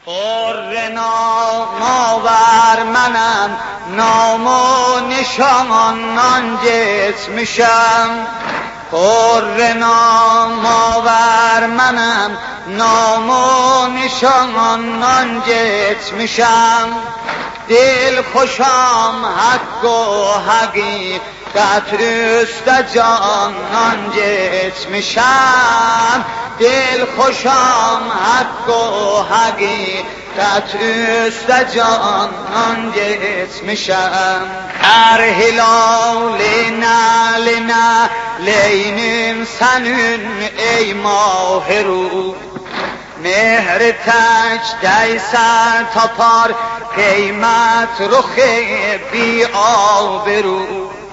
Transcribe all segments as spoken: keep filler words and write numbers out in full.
پر نامآور منم، نام و نشانان جسمشم. پر نامآور منم، نام و نشانان جسمشم. دل خوشم حق و حقیقت است جانان جسمشم. دل خوشم حق و حقیقت است جانان جسمشم. در هلال نعل نعلین سنن ای ماه رو، مهر تج دیسر تا پار قیمت رخ بی آبرو.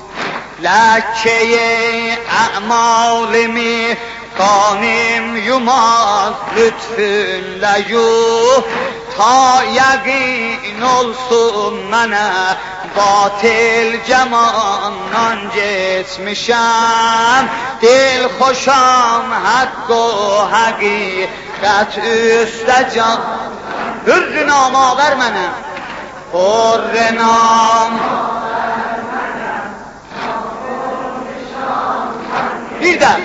لکه اعمال می کانیم یوماز لطف لیو، تا یقین olsun منه باطل جمانان جسمشم. دل خوشم حق و حقیقت است جان. پر نامآور منم، پر نام دیدم.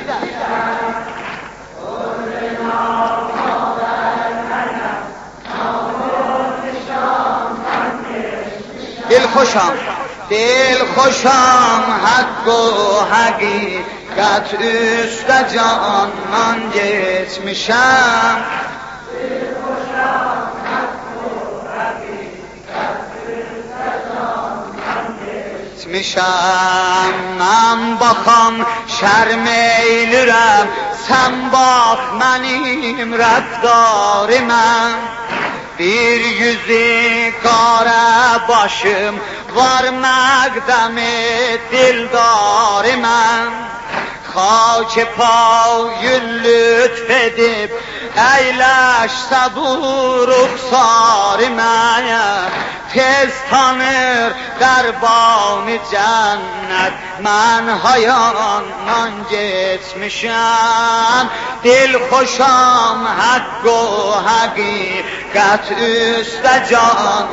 دل خوشم دل خوشم حق و حقیقت است جانان جسمشم. دل خوشم حق و حقیقت است جانان جسمشم. من باخم شرمیلرم sen bak benim rəftarıməm. Bir yüzü qara başım var məqdəmi dildarıməm. Xak payın lütf edib əyləşsə bu ruxsarımə. Tez tanır dərbani cənnət, mən hayandan geçmişəm. Dil xoşam haqq o həqiqət üstə can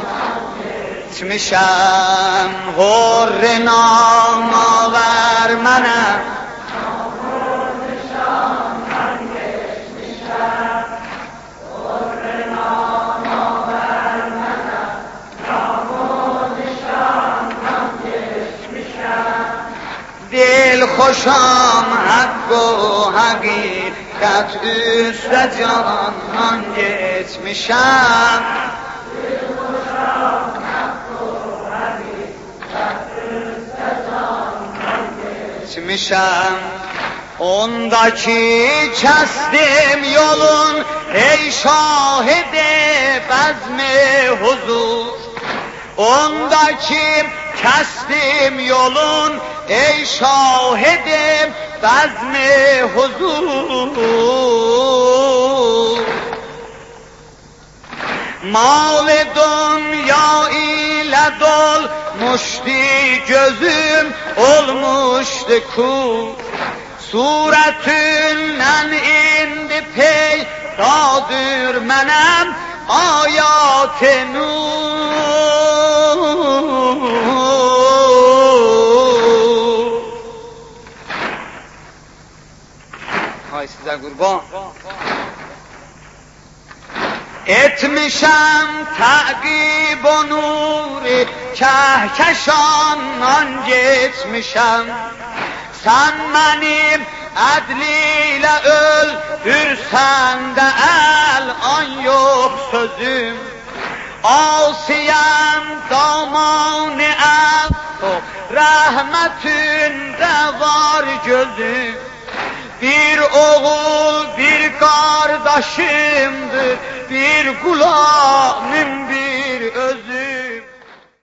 geçmişəm. Hurr namavər mənəm, دل خوشم حق و حقیقت است جانان جسمشم. دل خوشم حق و حقیقت است جانان جسمشم. Ondaki kestim yolun ey şahidi bezmi huzur. Ondaki kestim yolun ey şahidim bezmi huzur. Mal-ı dünya ile dolmuştu gözüm, olmuştu kur. Suretünden indi peydadır menem ayat-ı nur. Hay size kurban. Etmişem takib o nuri kehkeşandan geçmişem. Sen benim adliyle öldürsen de el an yok sözüm. Asiyem daman-ı affı rahmetinde var gözüm. Bir oğul bir kardeşimdir, bir kulağım bir özüm.